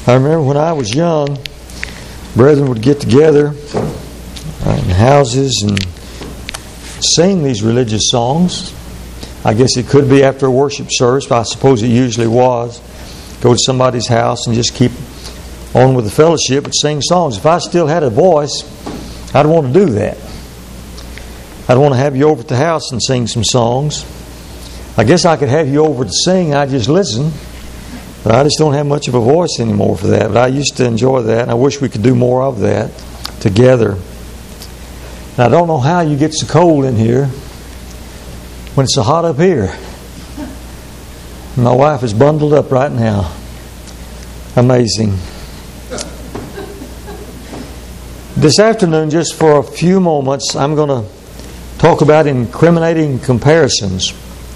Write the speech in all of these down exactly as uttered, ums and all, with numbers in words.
I remember when I was young, brethren would get together in houses and sing these religious songs. I guess it could be after a worship service, but I suppose it usually was. Go to somebody's house and just keep on with the fellowship, but sing songs. If I still had a voice, I'd want to do that. I'd want to have you over at the house and sing some songs. I guess I could have you over to sing, I'd just listen. But I just don't have much of a voice anymore for that. But I used to enjoy that, and I wish we could do more of that together. And I don't know how you get so cold in here when it's so hot up here. My wife is bundled up right now. Amazing. This afternoon, just for a few moments, I'm going to talk about incriminating comparisons.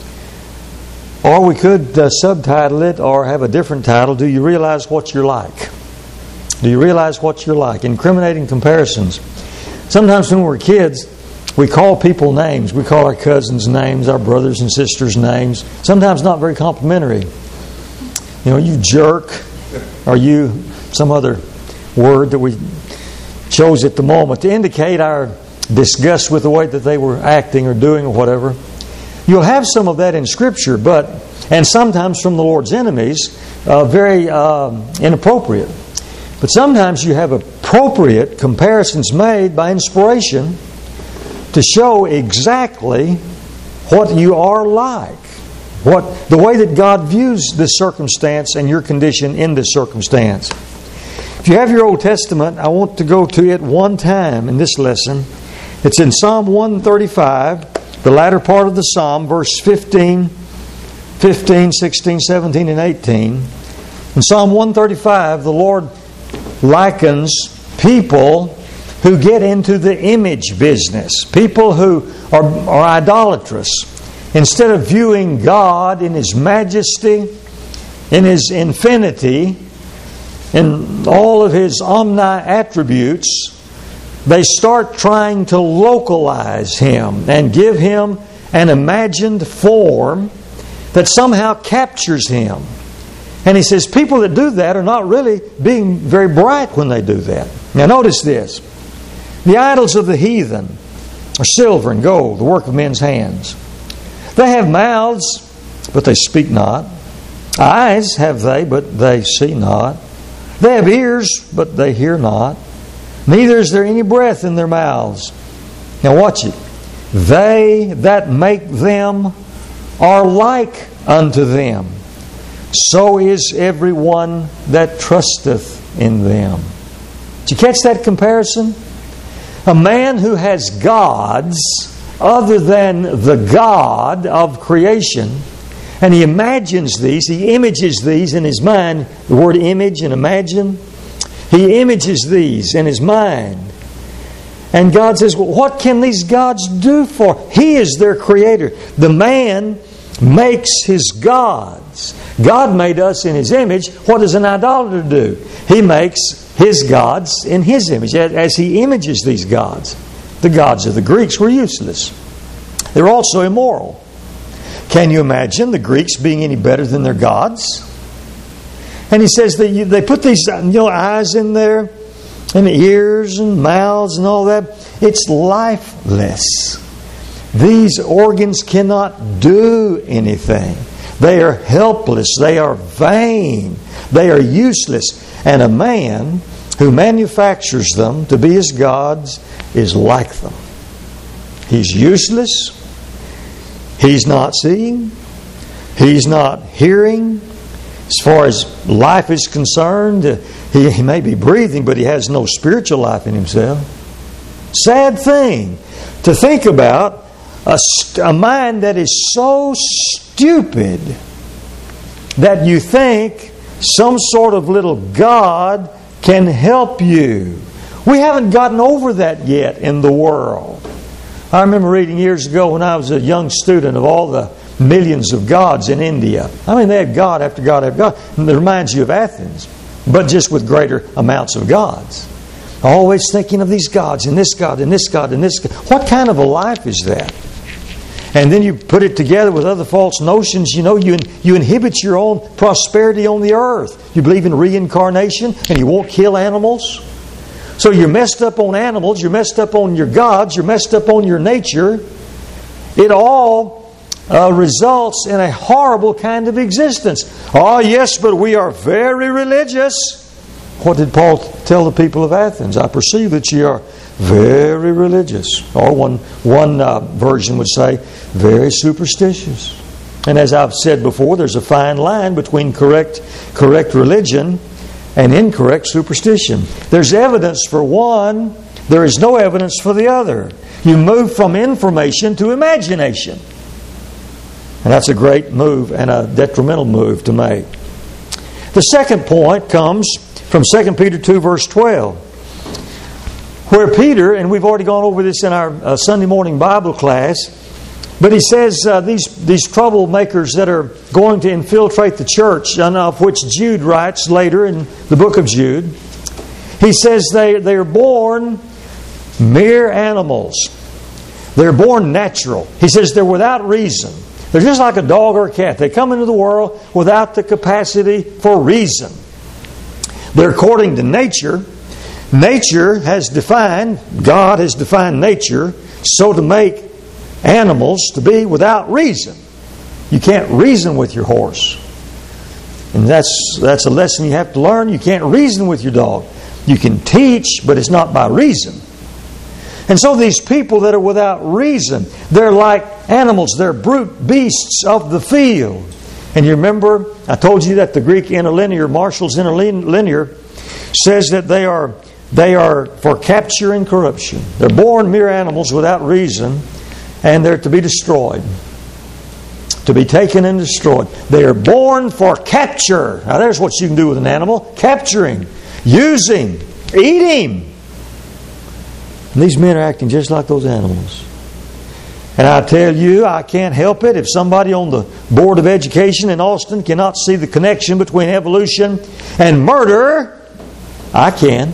Or we could uh, subtitle it or have a different title. Do you realize what you're like? Do you realize what you're like? Incriminating comparisons. Sometimes when we're kids, we call people names. We call our cousins names, our brothers and sisters names. Sometimes not very complimentary. You know, you jerk, or you, some other word that we chose at the moment to indicate our disgust with the way that they were acting or doing or whatever. You'll have some of that in Scripture, but and sometimes from the Lord's enemies, uh, very uh, inappropriate. But sometimes you have appropriate comparisons made by inspiration to show exactly what you are like, what the way that God views this circumstance and your condition in this circumstance. If you have your Old Testament, I want to go to it one time in this lesson. It's in Psalm one thirty-five. The latter part of the Psalm, verse fifteen, fifteen, sixteen, seventeen, and eighteen. In Psalm one thirty-five, the Lord likens people who get into the image business, people who are, are idolatrous. Instead of viewing God in His majesty, in His infinity, in all of His omni-attributes, they start trying to localize Him and give Him an imagined form that somehow captures Him. And he says people that do that are not really being very bright when they do that. Now notice this. The idols of the heathen are silver and gold, the work of men's hands. They have mouths, but they speak not. Eyes have they, but they see not. They have ears, but they hear not. Neither is there any breath in their mouths. Now watch it. They that make them are like unto them. So is everyone that trusteth in them. Did you catch that comparison? A man who has gods other than the God of creation, and he imagines these, he images these in his mind. The word image and imagine. He images these in his mind. And God says, well, what can these gods do for? He is their creator. The man makes his gods. God made us in His image. What does an idolater do? He makes his gods in His image. As he images these gods, the gods of the Greeks were useless. They're also immoral. Can you imagine the Greeks being any better than their gods? And he says that you, they put these you know, eyes in there, and ears and mouths and all that. It's lifeless. These organs cannot do anything. They are helpless. They are vain. They are useless. And a man who manufactures them to be his gods is like them. He's useless. He's not seeing. He's not hearing. As far as life is concerned, he, he may be breathing, but he has no spiritual life in himself. Sad thing to think about. A, a mind that is so stupid that you think some sort of little God can help you. We haven't gotten over that yet in the world. I remember reading years ago when I was a young student of all the millions of gods in India. I mean, they had God after God after God. And it reminds you of Athens, but just with greater amounts of gods. Always thinking of these gods and this God and this God and this God. What kind of a life is that? and then you put it together with other false notions, you know, you, you inhibit your own prosperity on the earth. You believe in reincarnation, and you won't kill animals. So you're messed up on animals, you're messed up on your gods, you're messed up on your nature. It all uh, results in a horrible kind of existence. Oh, yes, but we are very religious. What did Paul tell the people of Athens? I perceive that ye are very religious. Or one, one uh, version would say, very superstitious. And as I've said before, there's a fine line between correct, correct religion and incorrect superstition. There's evidence for one, there is no evidence for the other. You move from information to imagination. And that's a great move and a detrimental move to make. The second point comes from Second Peter two, verse twelve, where Peter, and we've already gone over this in our uh, Sunday morning Bible class, but he says uh, these, these troublemakers that are going to infiltrate the church, of which Jude writes later in the book of Jude, he says they, they are born mere animals. They're born natural. He says they're without reason. They're just like a dog or a cat. They come into the world without the capacity for reason. They're according to nature. Nature has defined, God has defined nature so to make animals to be without reason. You can't reason with your horse. And that's that's a lesson you have to learn. You can't reason with your dog. You can teach, but it's not by reason. And so these people that are without reason, they're like animals. They're brute beasts of the field. And you remember, I told you that the Greek interlinear, Marshall's interlinear, says that they are they are for capture and corruption. They're born mere animals without reason, and they're to be destroyed. To be taken and destroyed. They are born for capture. Now there's what you can do with an animal. Capturing, using, eating. And these men are acting just like those animals. And I tell you, I can't help it if somebody on the Board of Education in Austin cannot see the connection between evolution and murder. I can.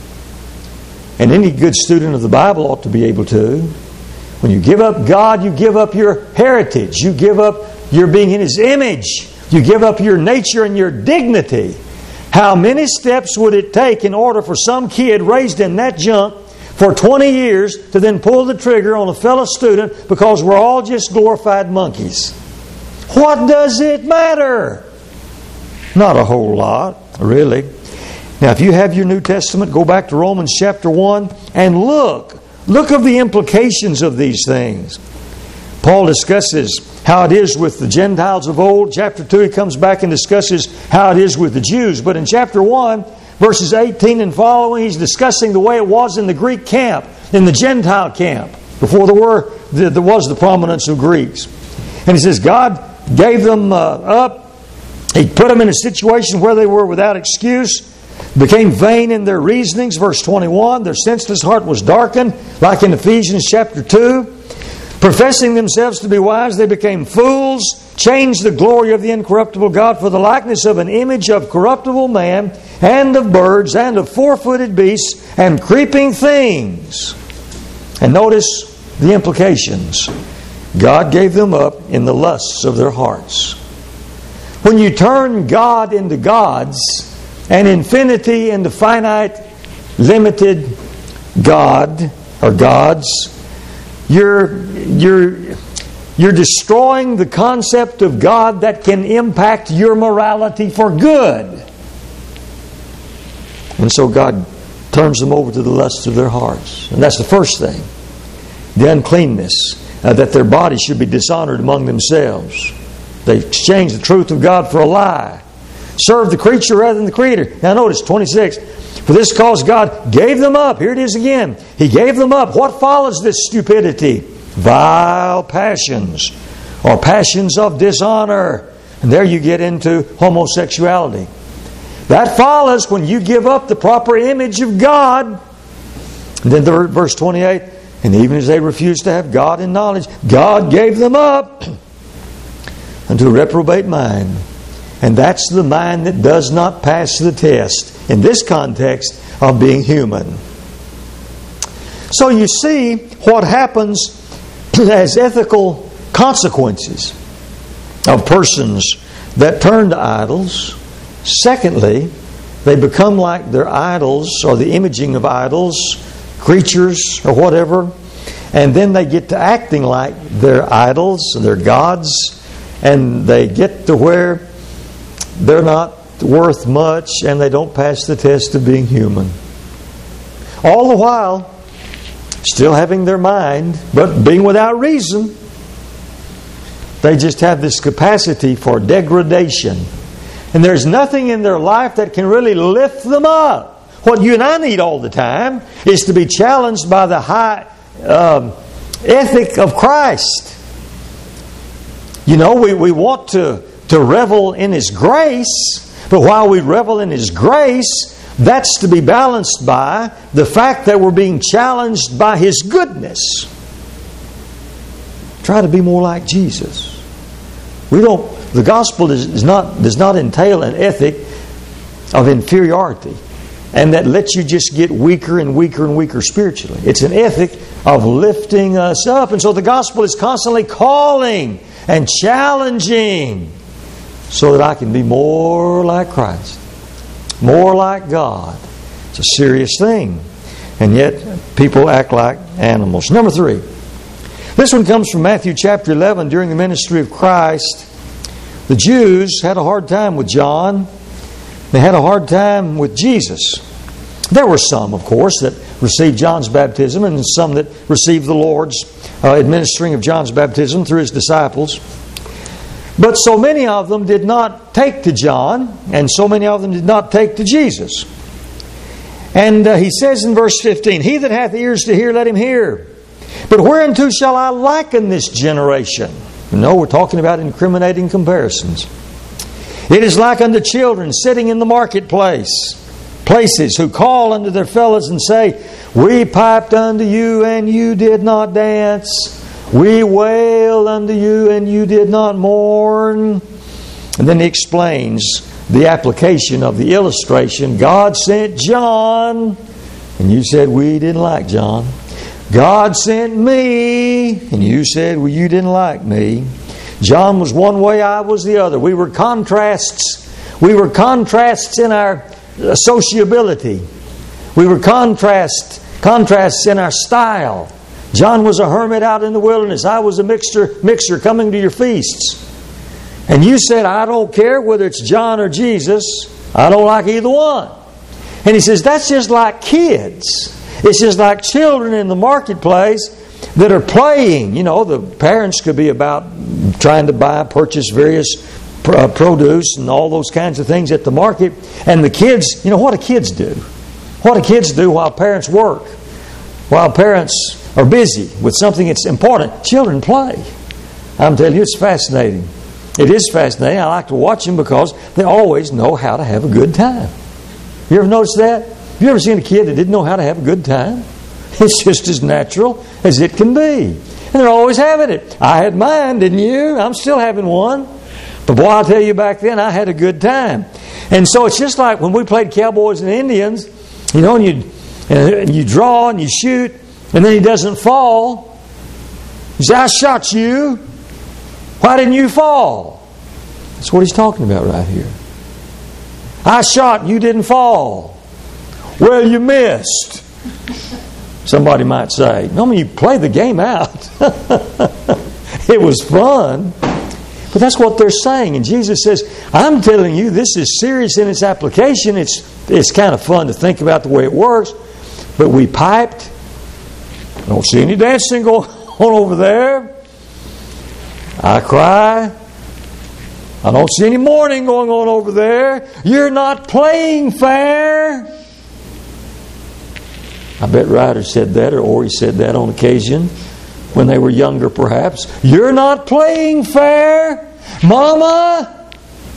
And any good student of the Bible ought to be able to. When you give up God, you give up your heritage. You give up your being in His image. You give up your nature and your dignity. How many steps would it take in order for some kid raised in that junk for twenty years to then pull the trigger on a fellow student because we're all just glorified monkeys? What does it matter? Not a whole lot, really. Now, if you have your New Testament, go back to Romans chapter one and look. Look of the implications of these things. Paul discusses how it is with the Gentiles of old. Chapter two, he comes back and discusses how it is with the Jews. But in chapter one, verses eighteen and following, he's discussing the way it was in the Greek camp, in the Gentile camp, before there were there was the prominence of Greeks. And he says God gave them uh, up. He put them in a situation where they were without excuse, became vain in their reasonings. Verse twenty-one, their senseless heart was darkened, like in Ephesians chapter two. Professing themselves to be wise, they became fools, changed the glory of the incorruptible God for the likeness of an image of corruptible man, and of birds, and of four-footed beasts, and creeping things. And notice the implications. God gave them up in the lusts of their hearts. When you turn God into gods, and infinity into finite, limited God, or gods, you're, you're, you're destroying the concept of God that can impact your morality for good. And so God turns them over to the lusts of their hearts. And that's the first thing. The uncleanness, uh, that their bodies should be dishonored among themselves. They exchange the truth of God for a lie. Serve the creature rather than the Creator. Now notice, twenty-six. For this cause God gave them up. Here it is again. He gave them up. What follows this stupidity? Vile passions, or passions of dishonor. And there you get into homosexuality. That follows when you give up the proper image of God. And then the verse twenty-eight. And even as they refused to have God in knowledge, God gave them up unto a reprobate mind. And that's the mind that does not pass the test in this context of being human. So you see what happens as ethical consequences of persons that turn to idols. Secondly, they become like their idols or the imaging of idols, creatures or whatever, and then they get to acting like their idols, their gods, and they get to where they're not worth much and they don't pass the test of being human. All the while, still having their mind, but being without reason. They just have this capacity for degradation. And there's nothing in their life that can really lift them up. What you and I need all the time is to be challenged by the high um, ethic of Christ. You know, we, we want to, to revel in His grace, but while we revel in His grace, that's to be balanced by the fact that we're being challenged by His goodness. Try to be more like Jesus. We don't. The gospel does, is not, does not entail an ethic of inferiority, and that lets you just get weaker and weaker and weaker spiritually. It's an ethic of lifting us up. And so the gospel is constantly calling and challenging so that I can be more like Christ, more like God. It's a serious thing. And yet people act like animals. Number three. This one comes from Matthew chapter eleven. During the ministry of Christ, the Jews had a hard time with John. They had a hard time with Jesus. There were some, of course, that received John's baptism, and some that received the Lord's uh, administering of John's baptism through His disciples. But so many of them did not take to John, and so many of them did not take to Jesus. And uh, he says in verse fifteen, "He that hath ears to hear, let him hear. But whereunto shall I liken this generation?" No, we're talking about incriminating comparisons. "It is like unto children sitting in the marketplace, places, who call unto their fellows and say, We piped unto you, and you did not dance. We wailed unto you, and you did not mourn." And then he explains the application of the illustration. God sent John, and you said, we didn't like John. God sent me, and you said, well, you didn't like me. John was one way, I was the other. We were contrasts. We were contrasts in our sociability. We were contrast, contrasts in our style. John was a hermit out in the wilderness. I was a mixture, mixer coming to your feasts. And you said, I don't care whether it's John or Jesus. I don't like either one. And he says, that's just like kids. It's just like children in the marketplace that are playing. You know, the parents could be about trying to buy, purchase various uh, produce and all those kinds of things at the market. And the kids, you know, what do kids do? What do kids do while parents work? While parents are busy with something that's important? Children play. I'm telling you, it's fascinating. It is fascinating. I like to watch them because they always know how to have a good time. You ever noticed that? Have you ever seen a kid that didn't know how to have a good time? It's just as natural as it can be. And they're always having it. I had mine, didn't you? I'm still having one. But boy, I'll tell you, back then I had a good time. And so it's just like when we played Cowboys and Indians, you know, and you, and you draw and you shoot, and then he doesn't fall. He says, I shot you. Why didn't you fall? That's what he's talking about right here. I shot, you didn't fall. Well, you missed. Somebody might say, no, I mean, you play the game out. It was fun. But that's what they're saying. And Jesus says, I'm telling you, this is serious in its application. It's, it's kind of fun to think about the way it works. But we piped. I don't see any dancing going on over there. I cry. I don't see any mourning going on over there. You're not playing fair. I bet Ryder said that, or Ori said that on occasion when they were younger perhaps. You're not playing fair. Mama,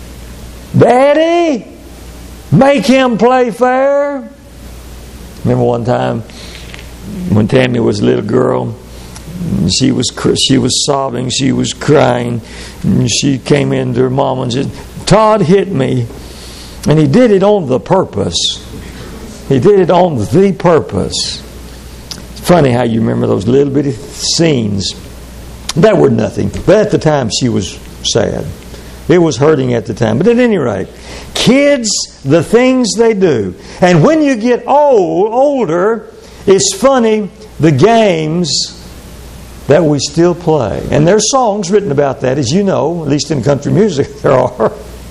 Daddy, make him play fair. Remember one time when Tammy was a little girl, she was she was sobbing, she was crying, and she came in to her mama and said, Todd hit me. And he did it on the purpose. He did it on the purpose. It's funny how you remember those little bitty scenes That were nothing. But at the time she was sad. It was hurting at the time. But at any rate, kids, the things they do. And when you get old, older, it's funny, the games that we still play. And there's songs written about that, as you know, at least in country music there are.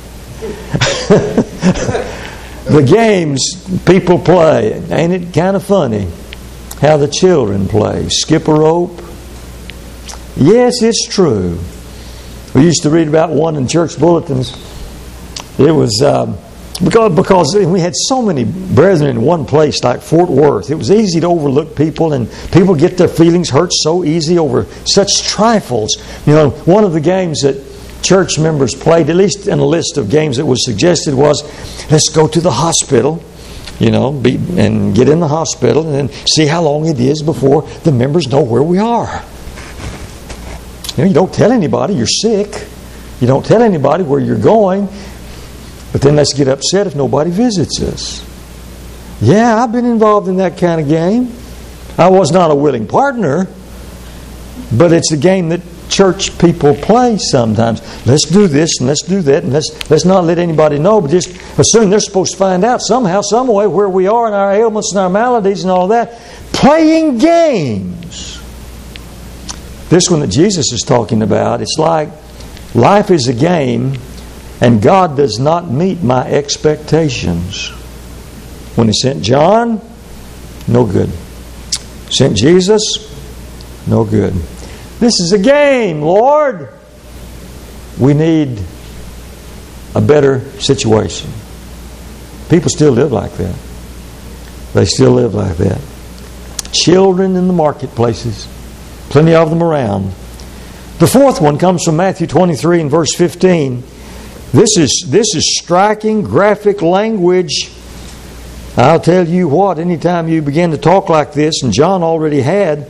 The games people play. Ain't it kind of funny how the children play? Skip a rope. Yes, it's true. We used to read about one in church bulletins. It was um, because, because we had so many brethren in one place like Fort Worth. It was easy to overlook people, and people get their feelings hurt so easy over such trifles. You know, one of the games that church members played, at least in a list of games that was suggested, was let's go to the hospital, you know, be, and get in the hospital and then see how long it is before the members know where we are. You know, you don't tell anybody you're sick. You don't tell anybody where you're going. But then let's get upset if nobody visits us. Yeah, I've been involved in that kind of game. I was not a willing partner, but it's a game that church people play sometimes. Let's do this and let's do that, and let's let's not let anybody know, but just assume they're supposed to find out somehow, some way where we are and our ailments and our maladies and all that. Playing games. This one that Jesus is talking about, it's like life is a game and God does not meet my expectations. When He sent John, no good. Sent Jesus, no good. This is a game, Lord. We need a better situation. People still live like that. They still live like that. Children in the marketplaces. Plenty of them around. The fourth one comes from Matthew twenty-three and verse fifteen. This is, this is striking, graphic language. I'll tell you what, anytime you begin to talk like this, and John already had,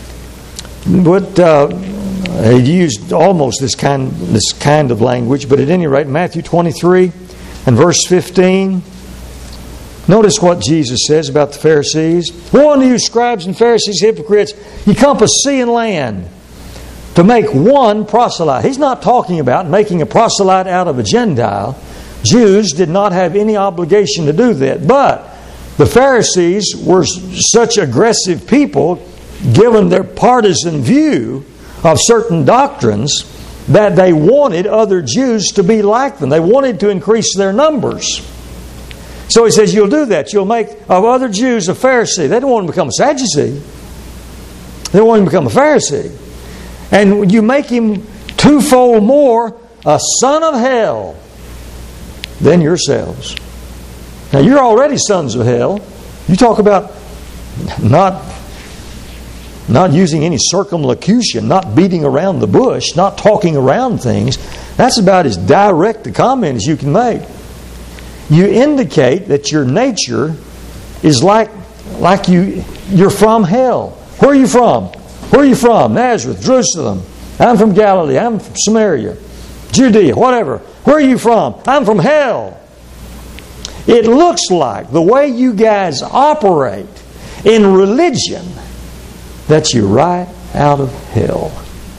but uh, he used almost this kind, this kind of language, but at any rate, Matthew twenty-three and verse fifteen, notice what Jesus says about the Pharisees. Woe unto you, scribes and Pharisees, hypocrites! You compass sea and land to make one proselyte. He's not talking about making a proselyte out of a Gentile. Jews did not have any obligation to do that. But the Pharisees were such aggressive people, given their partisan view of certain doctrines, that they wanted other Jews to be like them. They wanted to increase their numbers. So he says, you'll do that. You'll make of other Jews a Pharisee. They don't want to become a Sadducee. They don't want him to become a Pharisee. And you make him twofold more a son of hell than yourselves. Now, you're already sons of hell. You talk about not, not using any circumlocution, not beating around the bush, not talking around things. That's about as direct a comment as you can make. You indicate that your nature is like, like you, you're from hell. Where are you from? Where are you from? Nazareth, Jerusalem. I'm from Galilee. I'm from Samaria, Judea, whatever. Where are you from? I'm from hell. It looks like the way you guys operate in religion that you're right out of hell.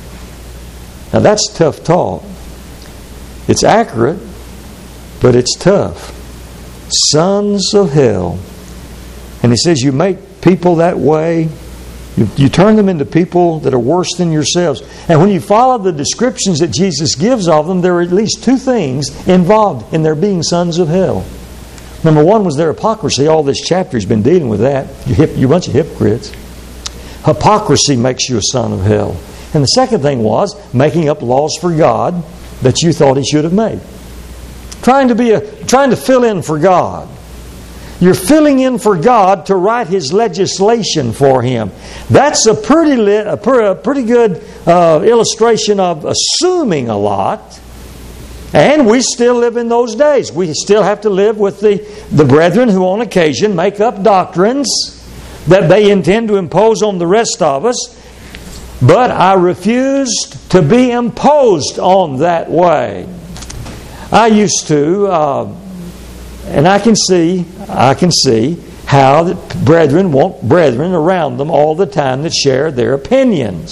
Now that's tough talk. It's accurate, but it's tough. Sons of hell. And he says you make people that way. You, you turn them into people that are worse than yourselves. And when you follow the descriptions that Jesus gives of them, there are at least two things involved in their being sons of hell. Number one was their hypocrisy. All this chapter has been dealing with that. You're, hip, you're a bunch of hypocrites. Hypocrisy makes you a son of hell. And the second thing was making up laws for God that you thought He should have made. Trying to be a, trying to fill in for God. You're filling in for God to write His legislation for Him. That's a pretty lit, a, per, a pretty good uh, illustration of assuming a lot. And we still live in those days. We still have to live with the, the brethren who on occasion make up doctrines that they intend to impose on the rest of us. But I refused to be imposed on that way. I used to... Uh, And I can see, I can see how the brethren want brethren around them all the time that share their opinions.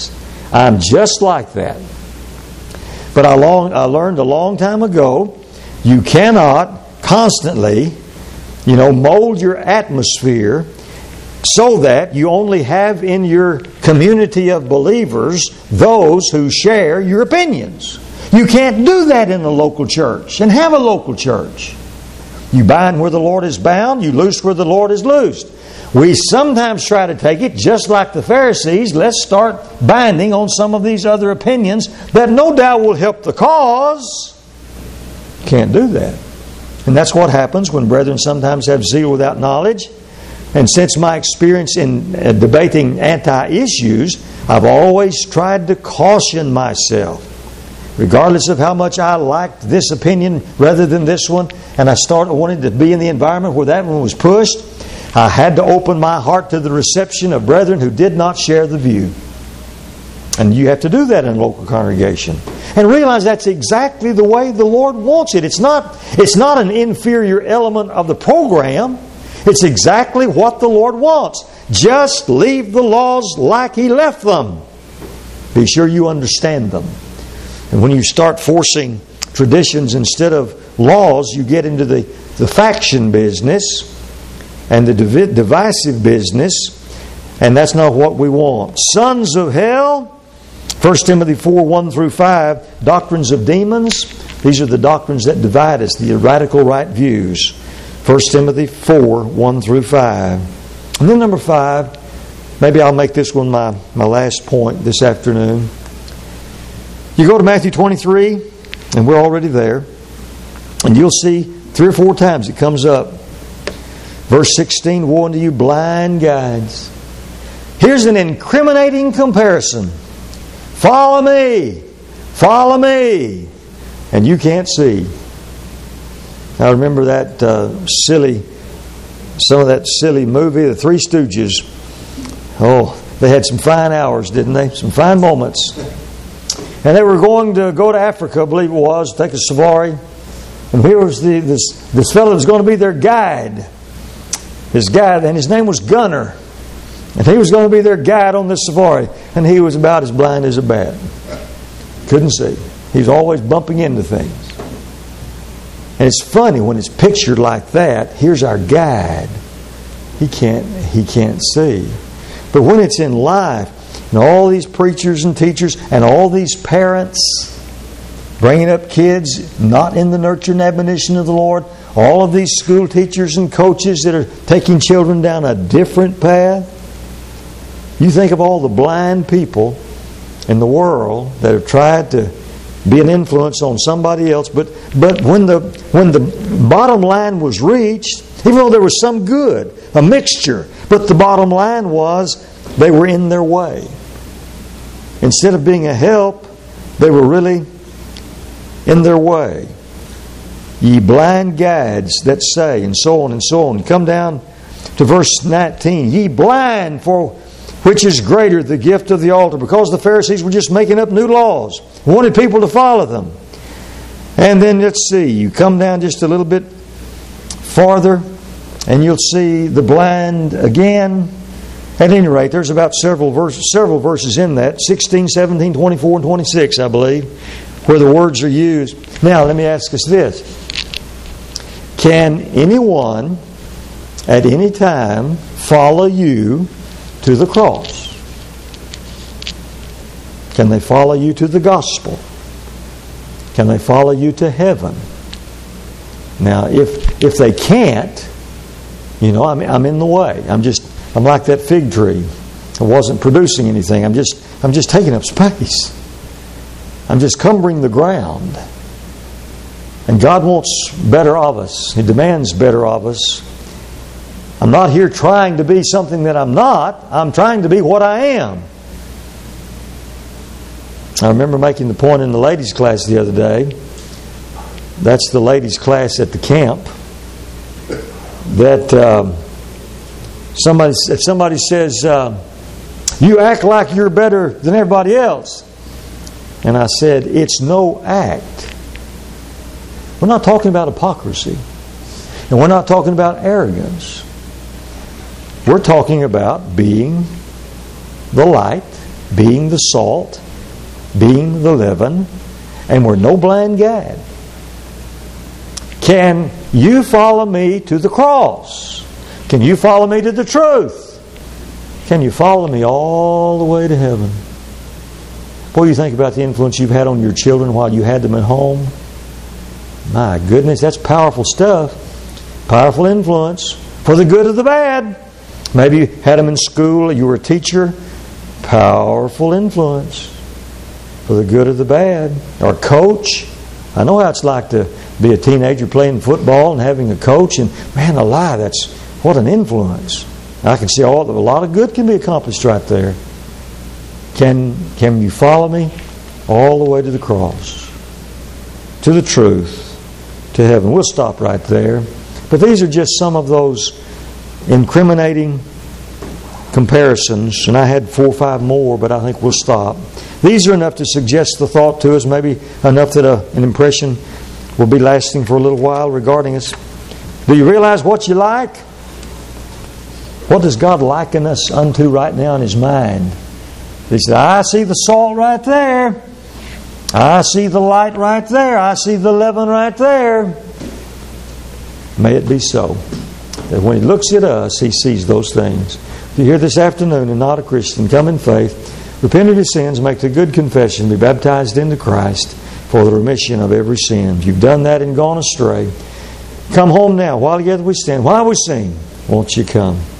I'm just like that. But I, long, I learned a long time ago, you cannot constantly, you know, mold your atmosphere so that you only have in your community of believers those who share your opinions. You can't do that in a local church and have a local church. You bind where the Lord is bound, you loose where the Lord is loosed. We sometimes try to take it just like the Pharisees. Let's start binding on some of these other opinions that no doubt will help the cause. Can't do that. And that's what happens when brethren sometimes have zeal without knowledge. And since my experience in uh, debating anti-issues, I've always tried to caution myself. Regardless of how much I liked this opinion rather than this one, and I started wanting to be in the environment where that one was pushed, I had to open my heart to the reception of brethren who did not share the view. And you have to do that in a local congregation. And realize that's exactly the way the Lord wants it. It's not, it's not an inferior element of the program. It's exactly what the Lord wants. Just leave the laws like He left them. Be sure you understand them. And when you start forcing traditions instead of laws, you get into the, the faction business and the div- divisive business. And that's not what we want. Sons of hell, First Timothy four, one through five, doctrines of demons. These are the doctrines that divide us, the radical right views. First Timothy four, one through five. And then number five, maybe I'll make this one my, my last point this afternoon. You go to Matthew twenty-three, and we're already there, and you'll see three or four times it comes up. Verse sixteen, woe unto you blind guides. Here's an incriminating comparison. Follow me, follow me, and you can't see. I remember that uh, silly, some of that silly movie, The Three Stooges. Oh, they had some fine hours, didn't they? Some fine moments. And they were going to go to Africa, I believe it was, take a safari. And here was the, this, this fellow was going to be their guide. His guide, and his name was Gunner. And he was going to be their guide on this safari. And he was about as blind as a bat. Couldn't see. He was always bumping into things. And it's funny when it's pictured like that. Here's our guide. He can't, he can't see. But when it's in life, and all these preachers and teachers and all these parents bringing up kids not in the nurture and admonition of the Lord, all of these school teachers and coaches that are taking children down a different path. You think of all the blind people in the world that have tried to be an influence on somebody else, but but when the when the bottom line was reached, even though there was some good, a mixture, but the bottom line was they were in their way. Instead of being a help, they were really in their way. Ye blind guides that say, and so on and so on. Come down to verse nineteen. Ye blind, for which is greater, the gift of the altar? Because the Pharisees were just making up new laws, wanted people to follow them. And then let's see, you come down just a little bit farther, and you'll see the blind again. At any rate, there's about several verses, several verses in that, sixteen, seventeen, twenty-four, and twenty-six, I believe, where the words are used. Now, let me ask us this. Can anyone at any time follow you to the cross? Can they follow you to the gospel? Can they follow you to heaven? Now, if if they can't, you know, I'm I'm in the way. I'm just I'm like that fig tree. I wasn't producing anything. I'm just I'm just taking up space. I'm just cumbering the ground. And God wants better of us. He demands better of us. I'm not here trying to be something that I'm not. I'm trying to be what I am. I remember making the point in the ladies' class the other day. That's the ladies' class at the camp. That um, somebody, if somebody says, uh, "You act like you're better than everybody else," and I said, "It's no act." We're not talking about hypocrisy, and we're not talking about arrogance. We're talking about being the light being the salt, being the leaven, and we're no blind guide. Can you follow me to the cross? Can you follow me to the truth? Can you follow me all the way to heaven? What do you think about the influence you've had on your children while you had them at home? My goodness, that's powerful stuff. Powerful influence for the good or the bad. Maybe you had them in school, you were a teacher. Powerful influence for the good or the bad. Or coach. I know how it's like to be a teenager playing football and having a coach. And man alive, that's what an influence. I can see all a lot of good can be accomplished right there. Can can you follow me all the way to the cross, to the truth, to heaven? We'll stop right there. But these are just some of those incriminating comparisons, and I had four or five more, but I think we'll stop. These are enough to suggest the thought to us, maybe enough that a, an impression will be lasting for a little while regarding us. Do you realize what you like? What does God liken us unto right now in His mind? He said, I see the salt right there. I see the light right there. I see the leaven right there. May it be so that when He looks at us, He sees those things. If you're here this afternoon and not a Christian, come in faith, repent of your sins, make the good confession, be baptized into Christ for the remission of every sin. If you've done that and gone astray, come home now. While together we stand, while we sing, won't you come?